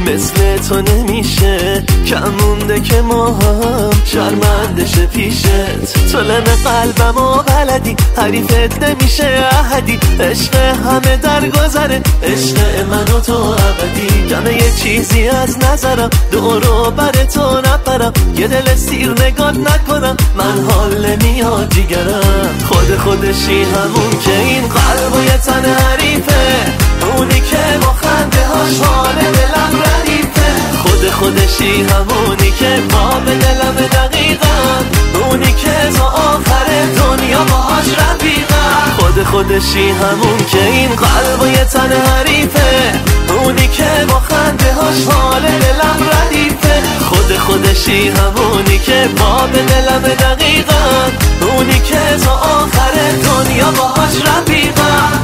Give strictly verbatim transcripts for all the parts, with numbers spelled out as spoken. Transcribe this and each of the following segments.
مثل تو نمیشه، کم مونده که ما هم شرمنده شه پیشت. تو لم قلبم و بلدی، حریفت نمیشه احدی. عشق همه در گذره، عشق من و تو ابدی. کمه یه چیزی از نظرم، دورو بر تو نپرم. یه دل سیر نگات نکنم، من حال نمیاد جیگرم. خود خودشی همون که این قلب و یه تن حریفه، اونی که با خنده هاش حال دلم ردیفه. خود خودشی همونی که با به دلم دقیقا، اونی که تا آخر دنیا باهاش رفیقم. خود خودشی همون که این قلب و یه تن حریفه، اونی که با خنده هاش حال دلم ردیفه. خود خودشی همونی که با به دلم دقیقا، اونی که تا آخر دنیا باهاش رفیقم.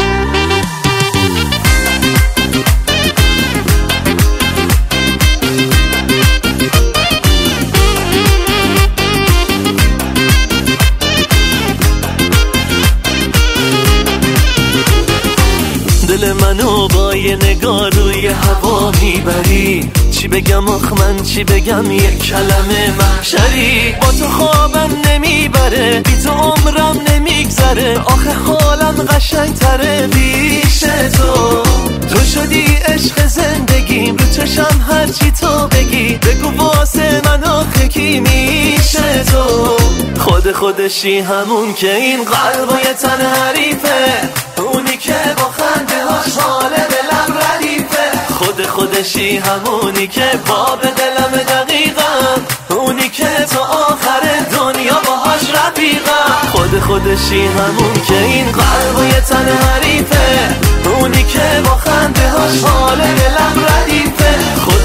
دل منو با یه نگاه روی هوا میبری. چی بگم آخ من چی بگم، یه کلمه محشری. با تو خوابم نمیبره، بی تو عمرم نمیگذره. آخه حالم قشنگ تره پیش تو. تو شدی عشق زندگیم، رو چشم هرچی تو بگی. بگو واسه من آخه کی میشه تو. خود خودشی همون که این قلب و یه تن حریفه، اونی که با خنده هاش حال دلم ردیفه. خود خودشی همونی که با به دلم دقیقا، اونی که تا آخر دنیا باهاش رفیقم. خود خودشی همون که این قلب و یه تن حریفه، اونی که با خنده هاش حال دلم ردیفه. خود